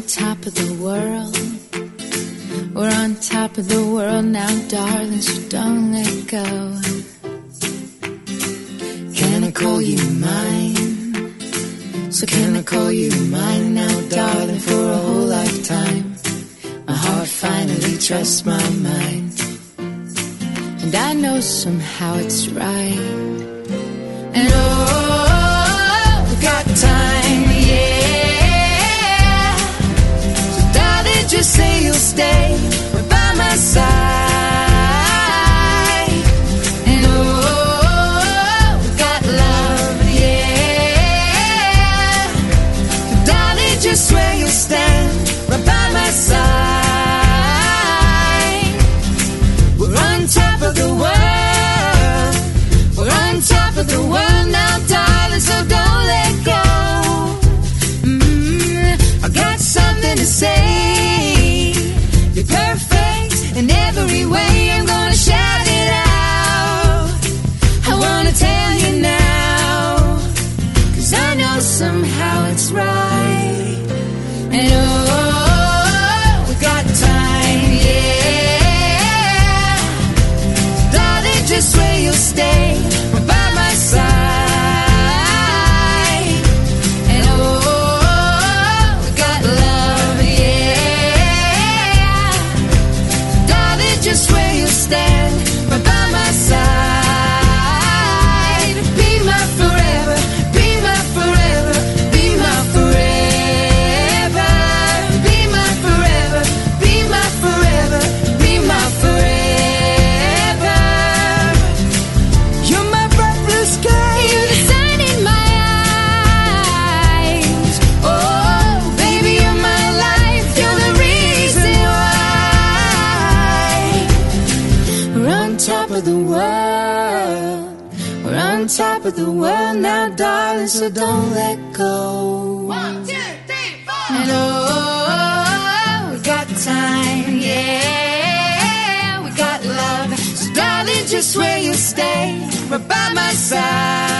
top of the world. We're on top of the world now, darling, so don't let go. Can I call you mine? So can I call you mine now, darling, for a whole lifetime? My heart finally trusts my mind, and I know somehow it's right. And oh, we got time, yeah. So darling, just say you'll stay right by my side. And oh, we got love, yeah. So darling, just swear you'll stand right by my side. We're on top of the world. We're on top of the world now, darling, so don't let go. I got something to say. You're perfect in every way. I'm gonna shout it out. I wanna tell you now, 'cause I know somehow it's right. And oh, we got time, yeah. Darling, just swear you'll stay right by my side. And oh, we got love, yeah. Darling, just swear you'll stand right by my side. Be my forever, be my forever, be my forever. Be my forever, be my forever, be my forever. You're my bright blue sky, you're the sun in my eyes. Oh, baby, you're my life, you're the reason why. We're on top of the world. We're on top of the world now, darling, so don't let go. 1, 2, 3, 4. And oh, we got time, yeah. We got love, so darling, just swear you'll stay right by my side.